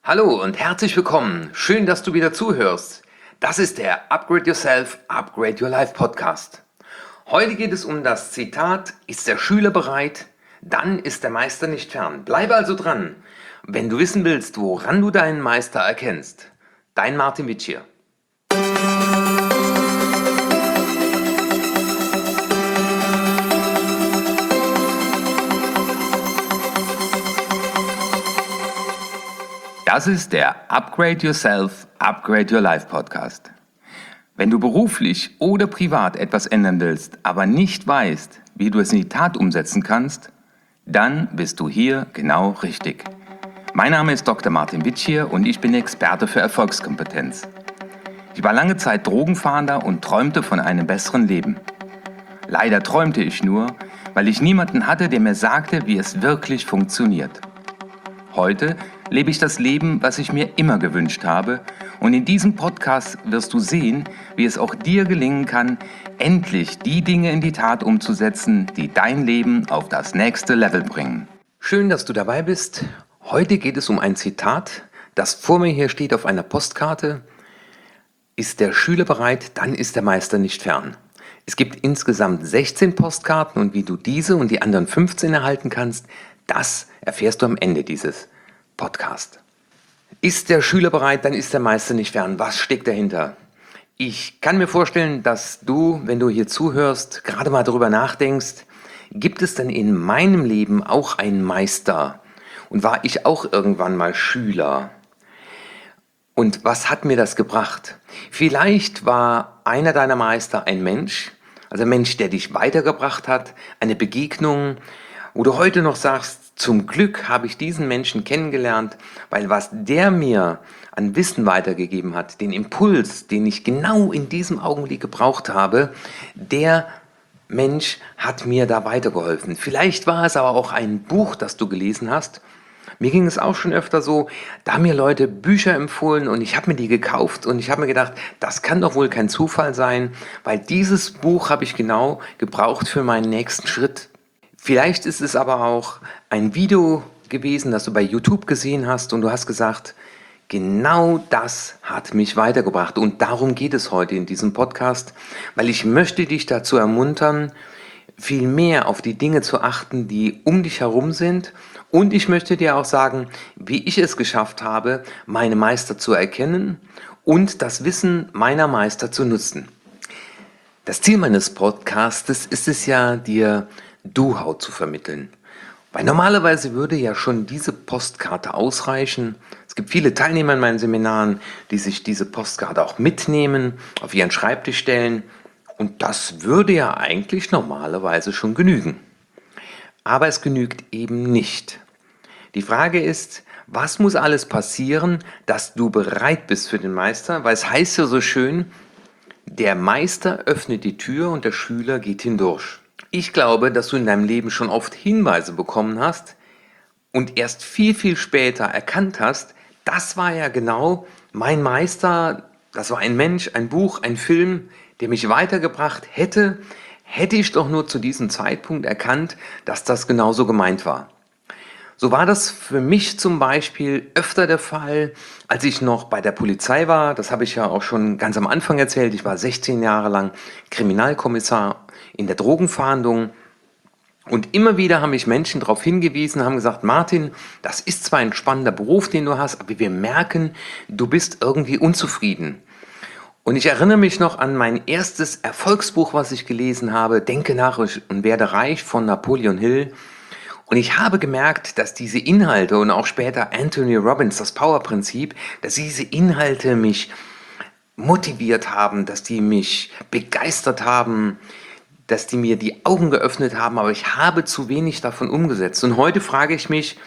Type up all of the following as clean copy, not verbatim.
Hallo und herzlich willkommen. Schön, dass du wieder zuhörst. Das ist der Upgrade Yourself, Upgrade Your Life Podcast. Heute geht es um das Zitat: Ist der Schüler bereit, dann ist der Meister nicht fern. Bleibe also dran, wenn du wissen willst, woran du deinen Meister erkennst. Dein Martin Witsch hier. Das ist der Upgrade Yourself, Upgrade Your Life Podcast. Wenn du beruflich oder privat etwas ändern willst, aber nicht weißt, wie du es in die Tat umsetzen kannst, dann bist du hier genau richtig. Mein Name ist Dr. Martin Witsch hier und ich bin Experte für Erfolgskompetenz. Ich war lange Zeit Drogenfahnder und träumte von einem besseren Leben. Leider träumte ich nur, weil ich niemanden hatte, der mir sagte, wie es wirklich funktioniert. Heute lebe ich das Leben, was ich mir immer gewünscht habe, und in diesem Podcast wirst du sehen, wie es auch dir gelingen kann, endlich die Dinge in die Tat umzusetzen, die dein Leben auf das nächste Level bringen. Schön, dass du dabei bist. Heute geht es um ein Zitat, das vor mir hier steht auf einer Postkarte. Ist der Schüler bereit, dann ist der Meister nicht fern. Es gibt insgesamt 16 Postkarten und wie du diese und die anderen 15 erhalten kannst, das erfährst du am Ende dieses Podcasts. Ist der Schüler bereit, dann ist der Meister nicht fern. Was steckt dahinter? Ich kann mir vorstellen, dass du, wenn du hier zuhörst, gerade mal darüber nachdenkst, gibt es denn in meinem Leben auch einen Meister? Und war ich auch irgendwann mal Schüler? Und was hat mir das gebracht? Vielleicht war einer deiner Meister ein Mensch, also ein Mensch, der dich weitergebracht hat, eine Begegnung, wo du heute noch sagst, zum Glück habe ich diesen Menschen kennengelernt, weil was der mir an Wissen weitergegeben hat, den Impuls, den ich genau in diesem Augenblick gebraucht habe, der Mensch hat mir da weitergeholfen. Vielleicht war es aber auch ein Buch, das du gelesen hast. Mir ging es auch schon öfter so, da haben mir Leute Bücher empfohlen und ich habe mir die gekauft und ich habe mir gedacht, das kann doch wohl kein Zufall sein, weil dieses Buch habe ich genau gebraucht für meinen nächsten Schritt. Vielleicht ist es aber auch ein Video gewesen, das du bei YouTube gesehen hast und du hast gesagt, genau das hat mich weitergebracht und darum geht es heute in diesem Podcast, weil ich möchte dich dazu ermuntern, viel mehr auf die Dinge zu achten, die um dich herum sind, und ich möchte dir auch sagen, wie ich es geschafft habe, meine Meister zu erkennen und das Wissen meiner Meister zu nutzen. Das Ziel meines Podcastes ist es ja, dir Know-how zu vermitteln. Weil normalerweise würde ja schon diese Postkarte ausreichen. Es gibt viele Teilnehmer in meinen Seminaren, die sich diese Postkarte auch mitnehmen, auf ihren Schreibtisch stellen. Und das würde ja eigentlich normalerweise schon genügen. Aber es genügt eben nicht. Die Frage ist, was muss alles passieren, dass du bereit bist für den Meister? Weil es heißt ja so schön, der Meister öffnet die Tür und der Schüler geht hindurch. Ich glaube, dass du in deinem Leben schon oft Hinweise bekommen hast und erst viel, viel später erkannt hast, das war ja genau mein Meister, das war ein Mensch, ein Buch, ein Film, der mich weitergebracht hätte ich doch nur zu diesem Zeitpunkt erkannt, dass das genauso gemeint war. So war das für mich zum Beispiel öfter der Fall, als ich noch bei der Polizei war. Das habe ich ja auch schon ganz am Anfang erzählt. Ich war 16 Jahre lang Kriminalkommissar in der Drogenfahndung. Und immer wieder haben mich Menschen darauf hingewiesen, haben gesagt, Martin, das ist zwar ein spannender Beruf, den du hast, aber wir merken, du bist irgendwie unzufrieden. Und ich erinnere mich noch an mein erstes Erfolgsbuch, was ich gelesen habe, Denke nach und werde reich von Napoleon Hill. Und ich habe gemerkt, dass diese Inhalte und auch später Anthony Robbins, das Power-Prinzip, dass diese Inhalte mich motiviert haben, dass die mich begeistert haben, dass die mir die Augen geöffnet haben, aber ich habe zu wenig davon umgesetzt. Und heute frage ich mich,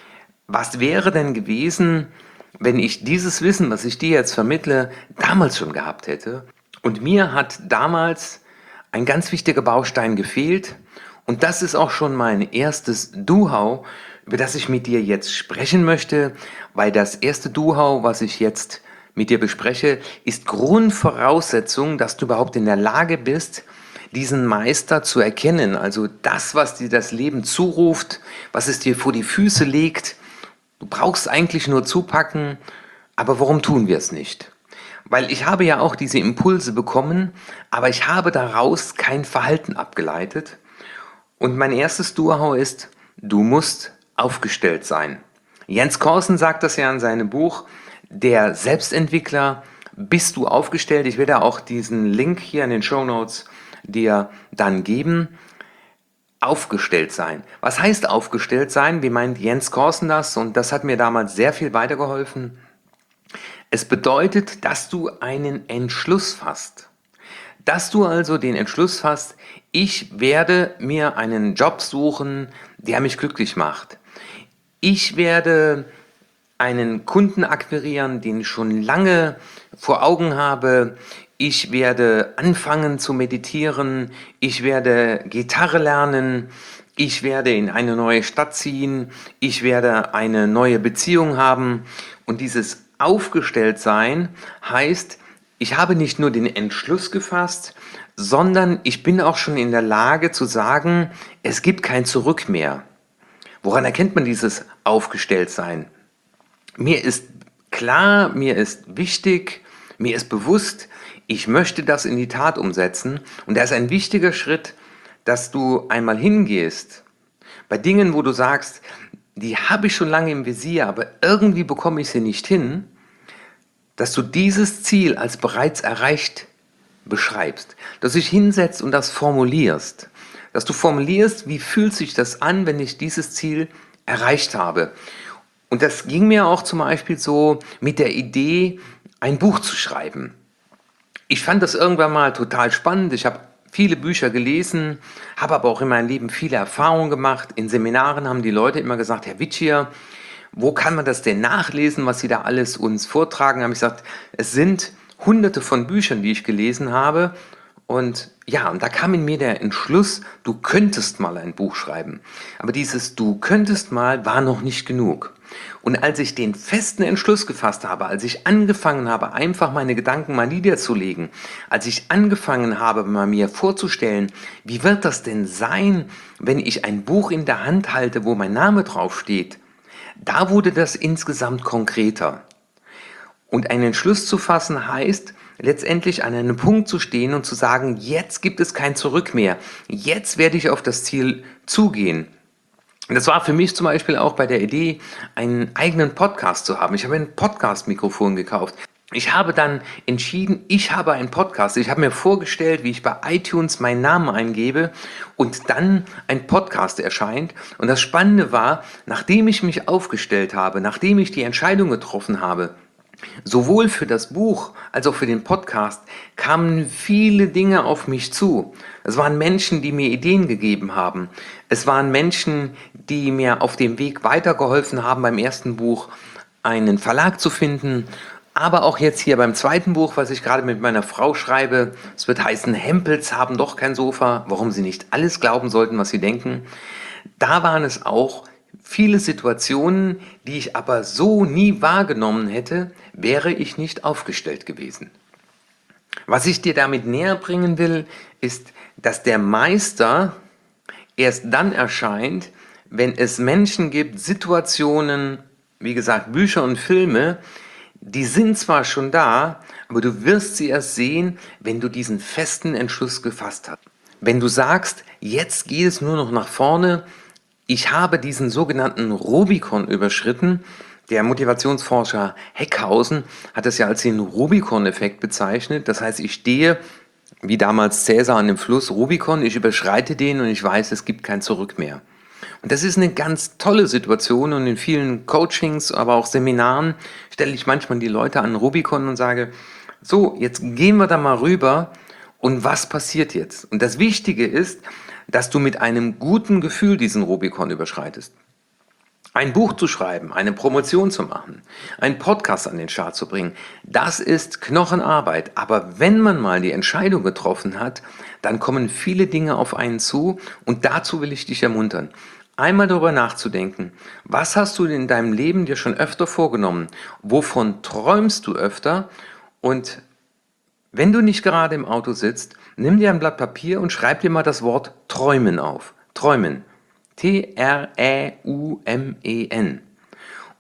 was wäre denn gewesen, wenn ich dieses Wissen, was ich dir jetzt vermittle, damals schon gehabt hätte? Und mir hat damals ein ganz wichtiger Baustein gefehlt. Und das ist auch schon mein erstes Know-how, über das ich mit dir jetzt sprechen möchte, weil das erste Know-how, was ich jetzt mit dir bespreche, ist Grundvoraussetzung, dass du überhaupt in der Lage bist, diesen Meister zu erkennen. Also das, was dir das Leben zuruft, was es dir vor die Füße legt Du brauchst eigentlich nur zupacken, aber warum tun wir es nicht? Weil ich habe ja auch diese Impulse bekommen, aber ich habe daraus kein Verhalten abgeleitet. Und mein erstes Durhau ist, du musst aufgestellt sein. Jens Korsen sagt das ja in seinem Buch, der Selbstentwickler, bist du aufgestellt? Ich werde auch diesen Link hier in den Shownotes dir dann geben. Aufgestellt sein. Was heißt aufgestellt sein? Wie meint Jens Korsen das? Und das hat mir damals sehr viel weitergeholfen. Es bedeutet, dass du einen Entschluss fasst. Dass du also den Entschluss fasst, ich werde mir einen Job suchen, der mich glücklich macht. Ich werde einen Kunden akquirieren, den ich schon lange vor Augen habe. Ich werde anfangen zu meditieren. Ich werde Gitarre lernen. Ich werde in eine neue Stadt ziehen. Ich werde eine neue Beziehung haben. Und dieses Aufgestelltsein heißt, ich habe nicht nur den Entschluss gefasst, sondern ich bin auch schon in der Lage zu sagen, es gibt kein Zurück mehr. Woran erkennt man dieses Aufgestelltsein? Mir ist klar, mir ist wichtig, mir ist bewusst, ich möchte das in die Tat umsetzen. Und da ist ein wichtiger Schritt, dass du einmal hingehst bei Dingen, wo du sagst, die habe ich schon lange im Visier, aber irgendwie bekomme ich sie nicht hin, dass du dieses Ziel als bereits erreicht beschreibst, dass du dich hinsetzt und das formulierst, dass du formulierst, wie fühlt sich das an, wenn ich dieses Ziel erreicht habe. Und das ging mir auch zum Beispiel so mit der Idee, ein Buch zu schreiben. Ich fand das irgendwann mal total spannend. Ich habe viele Bücher gelesen, habe aber auch in meinem Leben viele Erfahrungen gemacht. In Seminaren haben die Leute immer gesagt, Herr Witschier, wo kann man das denn nachlesen, was Sie da alles uns vortragen? Da habe ich gesagt, es sind hunderte von Büchern, die ich gelesen habe. Und ja, und da kam in mir der Entschluss, du könntest mal ein Buch schreiben. Aber dieses du könntest mal war noch nicht genug. Und als ich den festen Entschluss gefasst habe, als ich angefangen habe, einfach meine Gedanken mal niederzulegen, als ich angefangen habe, mal mir vorzustellen, wie wird das denn sein, wenn ich ein Buch in der Hand halte, wo mein Name draufsteht, da wurde das insgesamt konkreter. Und einen Entschluss zu fassen heißt, letztendlich an einem Punkt zu stehen und zu sagen, jetzt gibt es kein Zurück mehr. Jetzt werde ich auf das Ziel zugehen. Und das war für mich zum Beispiel auch bei der Idee, einen eigenen Podcast zu haben. Ich habe ein Podcast-Mikrofon gekauft. Ich habe dann entschieden, ich habe einen Podcast. Ich habe mir vorgestellt, wie ich bei iTunes meinen Namen eingebe und dann ein Podcast erscheint. Und das Spannende war, nachdem ich mich aufgestellt habe, nachdem ich die Entscheidung getroffen habe, sowohl für das Buch als auch für den Podcast kamen viele Dinge auf mich zu. Es waren Menschen, die mir Ideen gegeben haben. Es waren Menschen, die mir auf dem Weg weitergeholfen haben, beim ersten Buch einen Verlag zu finden. Aber auch jetzt hier beim zweiten Buch, was ich gerade mit meiner Frau schreibe, es wird heißen, Hempels haben doch kein Sofa, warum sie nicht alles glauben sollten, was sie denken. Da waren es auch viele Situationen, die ich aber so nie wahrgenommen hätte, wäre ich nicht aufgestellt gewesen. Was ich dir damit näher bringen will, ist, dass der Meister erst dann erscheint, wenn es Menschen gibt, Situationen, wie gesagt, Bücher und Filme, die sind zwar schon da, aber du wirst sie erst sehen, wenn du diesen festen Entschluss gefasst hast. Wenn du sagst, jetzt geht es nur noch nach vorne, ich habe diesen sogenannten Rubikon überschritten. Der Motivationsforscher Heckhausen hat es ja als den Rubikon-Effekt bezeichnet. Das heißt, ich stehe, wie damals Cäsar an dem Fluss Rubikon, ich überschreite den und ich weiß, es gibt kein Zurück mehr. Und das ist eine ganz tolle Situation und in vielen Coachings, aber auch Seminaren stelle ich manchmal die Leute an den Rubikon und sage, so, jetzt gehen wir da mal rüber und was passiert jetzt? Und das Wichtige ist, dass du mit einem guten Gefühl diesen Rubikon überschreitest. Ein Buch zu schreiben, eine Promotion zu machen, einen Podcast an den Start zu bringen, das ist Knochenarbeit. Aber wenn man mal die Entscheidung getroffen hat, dann kommen viele Dinge auf einen zu und dazu will ich dich ermuntern. Einmal darüber nachzudenken, was hast du in deinem Leben dir schon öfter vorgenommen? Wovon träumst du öfter? Und wenn du nicht gerade im Auto sitzt, nimm dir ein Blatt Papier und schreib dir mal das Wort Träumen auf. Träumen. Träumen.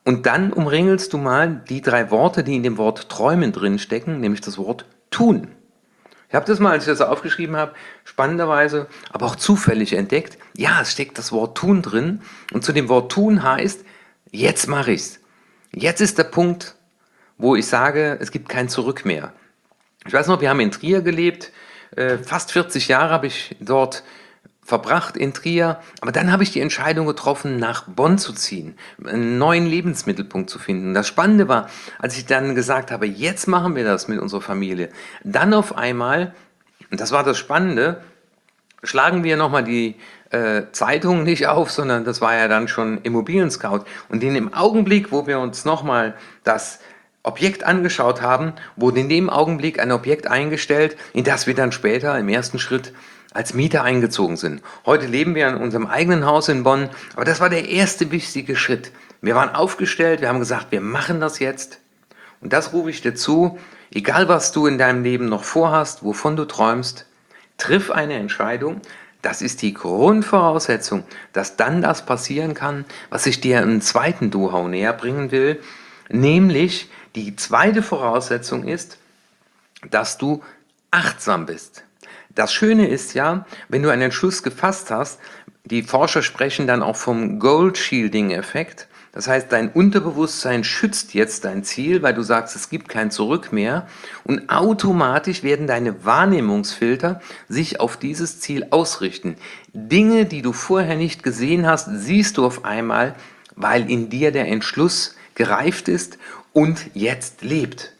Und dann umringelst du mal die 3 Worte, die in dem Wort träumen drin stecken, nämlich das Wort tun. Ich habe das mal, als ich das aufgeschrieben habe, spannenderweise, aber auch zufällig entdeckt. Ja, es steckt das Wort tun drin. Und zu dem Wort tun heißt, jetzt mache ich's. Jetzt ist der Punkt, wo ich sage, es gibt kein Zurück mehr. Ich weiß noch, wir haben in Trier gelebt. Fast 40 Jahre habe ich dort verbracht in Trier, aber dann habe ich die Entscheidung getroffen, nach Bonn zu ziehen, einen neuen Lebensmittelpunkt zu finden. Das Spannende war, als ich dann gesagt habe, jetzt machen wir das mit unserer Familie, dann auf einmal, und das war das Spannende, schlagen wir nochmal die Zeitung nicht auf, sondern das war ja dann schon Immobilien-Scout. Und in dem Augenblick, wo wir uns nochmal das Objekt angeschaut haben, wurde in dem Augenblick ein Objekt eingestellt, in das wir dann später im ersten Schritt als Mieter eingezogen sind. Heute leben wir in unserem eigenen Haus in Bonn, aber das war der erste wichtige Schritt. Wir waren aufgestellt, wir haben gesagt, wir machen das jetzt. Und das rufe ich dir zu, egal was du in deinem Leben noch vorhast, wovon du träumst, triff eine Entscheidung. Das ist die Grundvoraussetzung, dass dann das passieren kann, was ich dir im zweiten Do-How näher bringen will. Nämlich, die zweite Voraussetzung ist, dass du achtsam bist. Das Schöne ist ja, wenn du einen Entschluss gefasst hast, die Forscher sprechen dann auch vom Goal-Shielding-Effekt. Das heißt, dein Unterbewusstsein schützt jetzt dein Ziel, weil du sagst, es gibt kein Zurück mehr. Und automatisch werden deine Wahrnehmungsfilter sich auf dieses Ziel ausrichten. Dinge, die du vorher nicht gesehen hast, siehst du auf einmal, weil in dir der Entschluss gereift ist und jetzt lebt.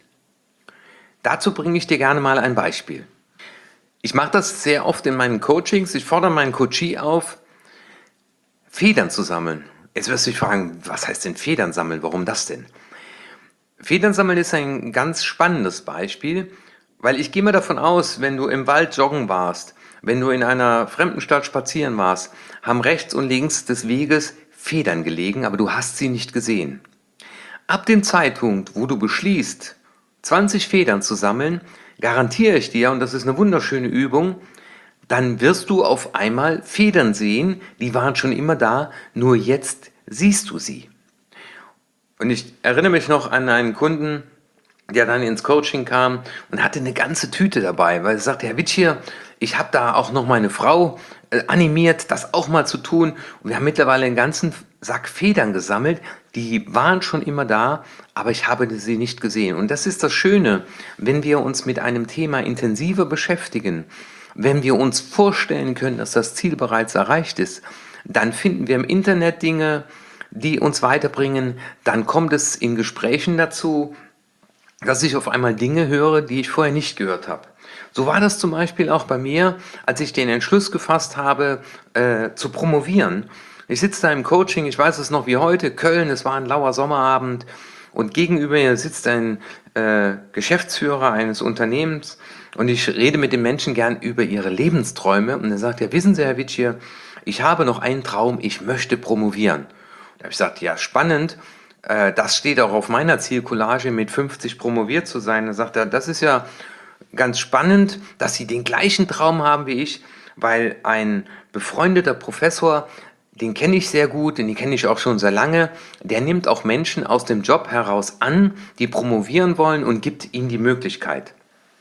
Dazu bringe ich dir gerne mal ein Beispiel. Ich mache das sehr oft in meinen Coachings. Ich fordere meinen Coachee auf, Federn zu sammeln. Jetzt wirst du dich fragen, was heißt denn Federn sammeln? Warum das denn? Federn sammeln ist ein ganz spannendes Beispiel, weil ich gehe mal davon aus, wenn du im Wald joggen warst, wenn du in einer fremden Stadt spazieren warst, haben rechts und links des Weges Federn gelegen, aber du hast sie nicht gesehen. Ab dem Zeitpunkt, wo du beschließt, 20 Federn zu sammeln, garantiere ich dir, und das ist eine wunderschöne Übung, dann wirst du auf einmal Federn sehen, die waren schon immer da, nur jetzt siehst du sie. Und ich erinnere mich noch an einen Kunden, der dann ins Coaching kam und hatte eine ganze Tüte dabei, weil er sagte, Herr Witschier, ich habe da auch noch meine Frau animiert, das auch mal zu tun. Und wir haben mittlerweile einen ganzen Sack Federn gesammelt, die waren schon immer da, aber ich habe sie nicht gesehen. Und das ist das Schöne, wenn wir uns mit einem Thema intensiver beschäftigen, wenn wir uns vorstellen können, dass das Ziel bereits erreicht ist, dann finden wir im Internet Dinge, die uns weiterbringen. Dann kommt es in Gesprächen dazu, dass ich auf einmal Dinge höre, die ich vorher nicht gehört habe. So war das zum Beispiel auch bei mir, als ich den Entschluss gefasst habe, zu promovieren. Ich sitze da im Coaching, ich weiß es noch wie heute, Köln, es war ein lauer Sommerabend und gegenüber mir sitzt ein Geschäftsführer eines Unternehmens und ich rede mit den Menschen gern über ihre Lebensträume und er sagt, ja, wissen Sie, Herr Witschier, ich habe noch einen Traum, ich möchte promovieren. Da habe ich gesagt, ja, spannend, das steht auch auf meiner Zielcollage, mit 50 promoviert zu sein. Da sagt er, das ist ja ganz spannend, dass Sie den gleichen Traum haben wie ich, weil ein befreundeter Professor, den kenne ich sehr gut, den kenne ich auch schon sehr lange, der nimmt auch Menschen aus dem Job heraus an, die promovieren wollen und gibt ihnen die Möglichkeit.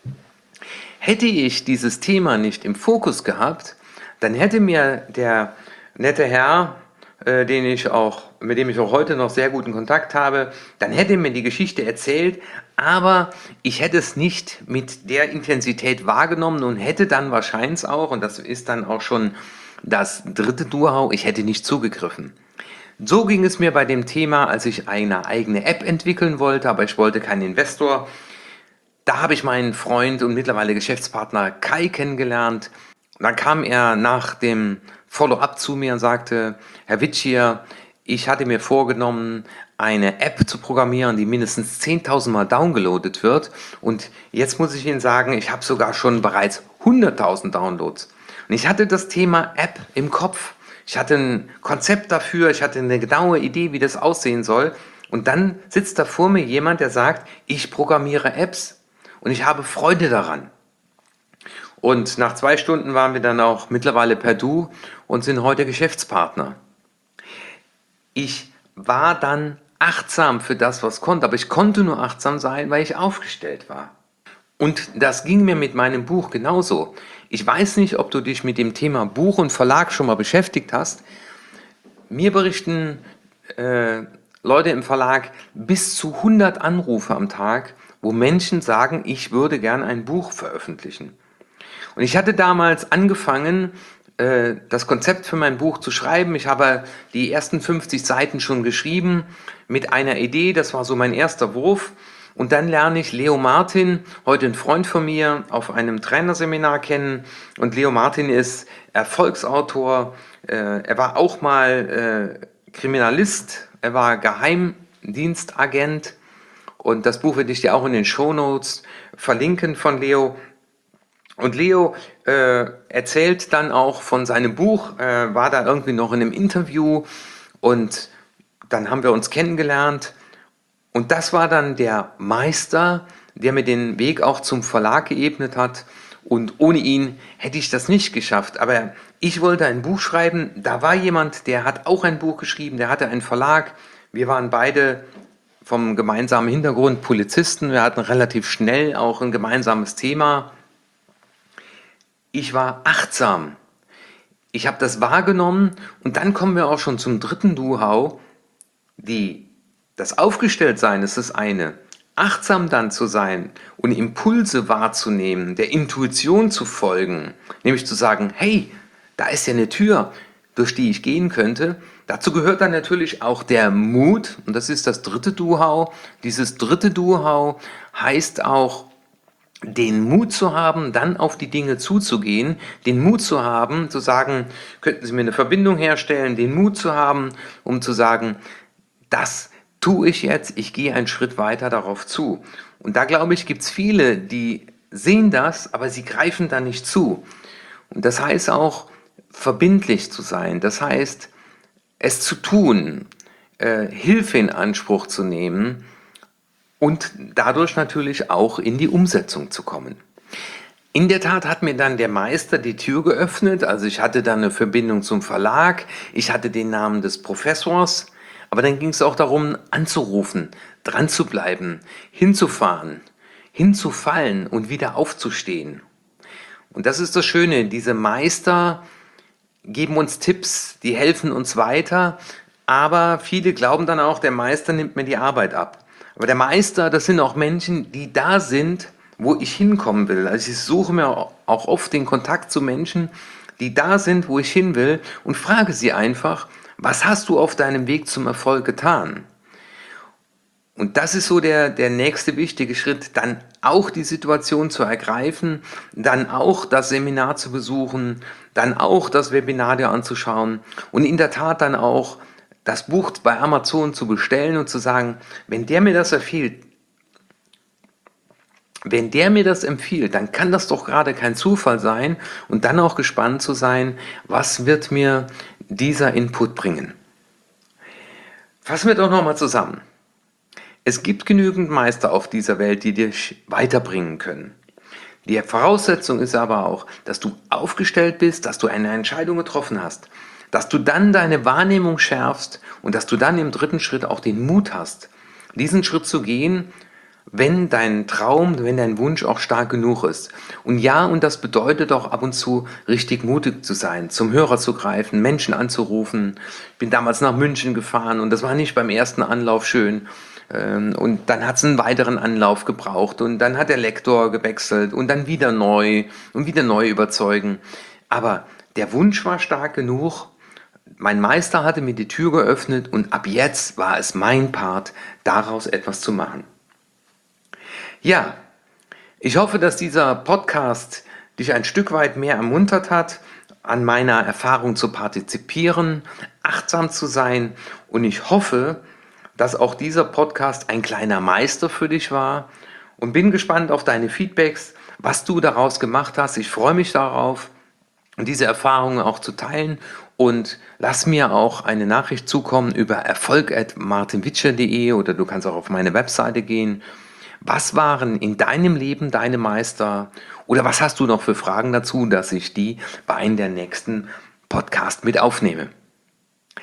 Hätte ich dieses Thema nicht im Fokus gehabt, dann hätte mir der nette Herr, mit dem ich auch heute noch sehr guten Kontakt habe, dann hätte er mir die Geschichte erzählt, aber ich hätte es nicht mit der Intensität wahrgenommen und hätte dann wahrscheinlich auch, und das ist dann auch schon das dritte Do-How, ich hätte nicht zugegriffen. So ging es mir bei dem Thema, als ich eine eigene App entwickeln wollte, aber ich wollte keinen Investor. Da habe ich meinen Freund und mittlerweile Geschäftspartner Kai kennengelernt. Und dann kam er nach dem Follow-up zu mir und sagte, Herr Witschier, ich hatte mir vorgenommen, eine App zu programmieren, die mindestens 10.000 Mal downgeloadet wird. Und jetzt muss ich Ihnen sagen, ich habe sogar schon bereits 100.000 Downloads. Und ich hatte das Thema App im Kopf. Ich hatte ein Konzept dafür, ich hatte eine genaue Idee, wie das aussehen soll. Und dann sitzt da vor mir jemand, der sagt, ich programmiere Apps und ich habe Freude daran. Und nach 2 Stunden waren wir dann auch mittlerweile per Du und sind heute Geschäftspartner. Ich war dann achtsam für das, was kommt. Aber ich konnte nur achtsam sein, weil ich aufgestellt war. Und das ging mir mit meinem Buch genauso. Ich weiß nicht, ob du dich mit dem Thema Buch und Verlag schon mal beschäftigt hast. Mir berichten Leute im Verlag bis zu 100 Anrufe am Tag, wo Menschen sagen, ich würde gern ein Buch veröffentlichen. Und ich hatte damals angefangen, das Konzept für mein Buch zu schreiben. Ich habe die ersten 50 Seiten schon geschrieben mit einer Idee, das war so mein erster Wurf. Und dann lerne ich Leo Martin, heute ein Freund von mir, auf einem Trainerseminar kennen. Und Leo Martin ist Erfolgsautor. Er war auch mal Kriminalist. Er war Geheimdienstagent. Und das Buch werde ich dir auch in den Shownotes verlinken von Leo. Und Leo erzählt dann auch von seinem Buch, war da irgendwie noch in einem Interview und dann haben wir uns kennengelernt. Und das war dann der Meister, der mir den Weg auch zum Verlag geebnet hat. Und ohne ihn hätte ich das nicht geschafft. Aber ich wollte ein Buch schreiben. Da war jemand, der hat auch ein Buch geschrieben, der hatte einen Verlag. Wir waren beide vom gemeinsamen Hintergrund Polizisten. Wir hatten relativ schnell auch ein gemeinsames Thema. Ich war achtsam. Ich habe das wahrgenommen. Und dann kommen wir auch schon zum dritten Know-how. Das Aufgestelltsein ist das eine. Achtsam dann zu sein und Impulse wahrzunehmen, der Intuition zu folgen, nämlich zu sagen, hey, da ist ja eine Tür, durch die ich gehen könnte. Dazu gehört dann natürlich auch der Mut und das ist das dritte Know-how. Dieses dritte Know-how heißt auch, den Mut zu haben, dann auf die Dinge zuzugehen, den Mut zu haben, zu sagen, könnten Sie mir eine Verbindung herstellen, den Mut zu haben, um zu sagen, das tue ich jetzt, ich gehe einen Schritt weiter darauf zu. Und da glaube ich, gibt es viele, die sehen das, aber sie greifen da nicht zu. Und das heißt auch, verbindlich zu sein, das heißt, es zu tun, Hilfe in Anspruch zu nehmen und dadurch natürlich auch in die Umsetzung zu kommen. In der Tat hat mir dann der Meister die Tür geöffnet, also ich hatte dann eine Verbindung zum Verlag, ich hatte den Namen des Professors, aber dann ging es auch darum, anzurufen, dran zu bleiben, hinzufahren, hinzufallen und wieder aufzustehen. Und das ist das Schöne, diese Meister geben uns Tipps, die helfen uns weiter, aber viele glauben dann auch, der Meister nimmt mir die Arbeit ab. Aber der Meister, das sind auch Menschen, die da sind, wo ich hinkommen will. Also ich suche mir auch oft den Kontakt zu Menschen, die da sind, wo ich hin will und frage sie einfach, was hast du auf deinem Weg zum Erfolg getan? Und das ist so der nächste wichtige Schritt, dann auch die Situation zu ergreifen, dann auch das Seminar zu besuchen, dann auch das Webinar dir anzuschauen und in der Tat dann auch das Buch bei Amazon zu bestellen und zu sagen, wenn der mir das empfiehlt, dann kann das doch gerade kein Zufall sein und dann auch gespannt zu sein, was wird mir dieser Input bringen. Fassen wir doch nochmal zusammen. Es gibt genügend Meister auf dieser Welt, die dich weiterbringen können. Die Voraussetzung ist aber auch, dass du aufgestellt bist, dass du eine Entscheidung getroffen hast, dass du dann deine Wahrnehmung schärfst und dass du dann im dritten Schritt auch den Mut hast, diesen Schritt zu gehen, wenn dein Traum, wenn dein Wunsch auch stark genug ist. Und ja, und das bedeutet auch ab und zu richtig mutig zu sein, zum Hörer zu greifen, Menschen anzurufen. Ich bin damals nach München gefahren und das war nicht beim ersten Anlauf schön. Und dann hat es einen weiteren Anlauf gebraucht und dann hat der Lektor gewechselt und dann wieder neu und wieder neu überzeugen. Aber der Wunsch war stark genug. Mein Meister hatte mir die Tür geöffnet und ab jetzt war es mein Part, daraus etwas zu machen. Ja, ich hoffe, dass dieser Podcast dich ein Stück weit mehr ermuntert hat, an meiner Erfahrung zu partizipieren, achtsam zu sein und ich hoffe, dass auch dieser Podcast ein kleiner Meister für dich war und bin gespannt auf deine Feedbacks, was du daraus gemacht hast. Ich freue mich darauf, diese Erfahrungen auch zu teilen und lass mir auch eine Nachricht zukommen über erfolg@martinwitscher.de oder du kannst auch auf meine Webseite gehen. Was waren in deinem Leben deine Meister oder was hast du noch für Fragen dazu, dass ich die bei einem der nächsten Podcasts mit aufnehme?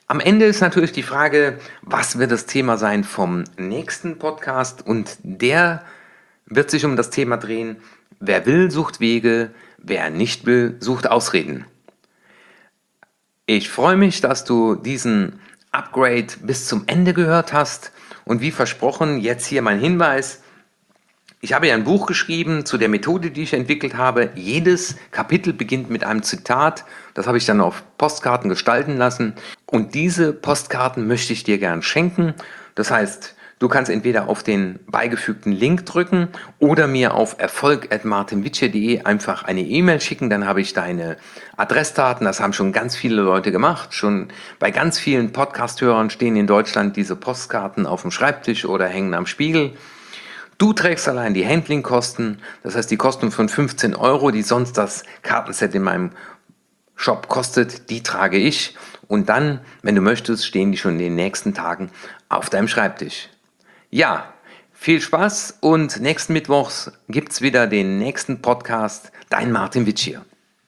Am Ende ist natürlich die Frage, was wird das Thema sein vom nächsten Podcast? Und der wird sich um das Thema drehen, wer will, sucht Wege, wer nicht will, sucht Ausreden. Ich freue mich, dass du diesen Upgrade bis zum Ende gehört hast. Und wie versprochen, jetzt hier mein Hinweis. Ich habe ja ein Buch geschrieben zu der Methode, die ich entwickelt habe. Jedes Kapitel beginnt mit einem Zitat. Das habe ich dann auf Postkarten gestalten lassen. Und diese Postkarten möchte ich dir gern schenken. Das heißt, du kannst entweder auf den beigefügten Link drücken oder mir auf erfolg@martinvice.de einfach eine E-Mail schicken. Dann habe ich deine Adressdaten. Das haben schon ganz viele Leute gemacht. Schon bei ganz vielen Podcast-Hörern stehen in Deutschland diese Postkarten auf dem Schreibtisch oder hängen am Spiegel. Du trägst allein die Handlingkosten, das heißt die Kosten von 15 €, die sonst das Kartenset in meinem Shop kostet, die trage ich. Und dann, wenn du möchtest, stehen die schon in den nächsten Tagen auf deinem Schreibtisch. Ja, viel Spaß und nächsten Mittwochs gibt's wieder den nächsten Podcast. Dein Martin Witsch hier.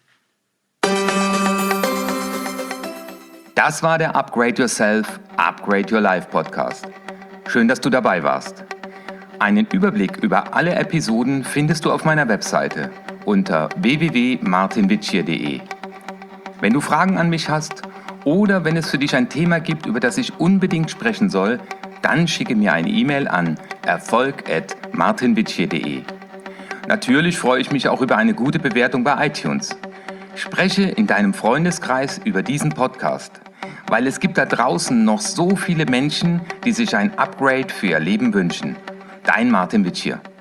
Das war der Upgrade Yourself, Upgrade Your Life Podcast. Schön, dass du dabei warst. Einen Überblick über alle Episoden findest du auf meiner Webseite unter www.martinvice.de. Wenn du Fragen an mich hast oder wenn es für dich ein Thema gibt, über das ich unbedingt sprechen soll, dann schicke mir eine E-Mail an erfolg@martinvice.de. Natürlich freue ich mich auch über eine gute Bewertung bei iTunes. Spreche in deinem Freundeskreis über diesen Podcast, weil es gibt da draußen noch so viele Menschen, die sich ein Upgrade für ihr Leben wünschen. Dein Martin Witsch hier.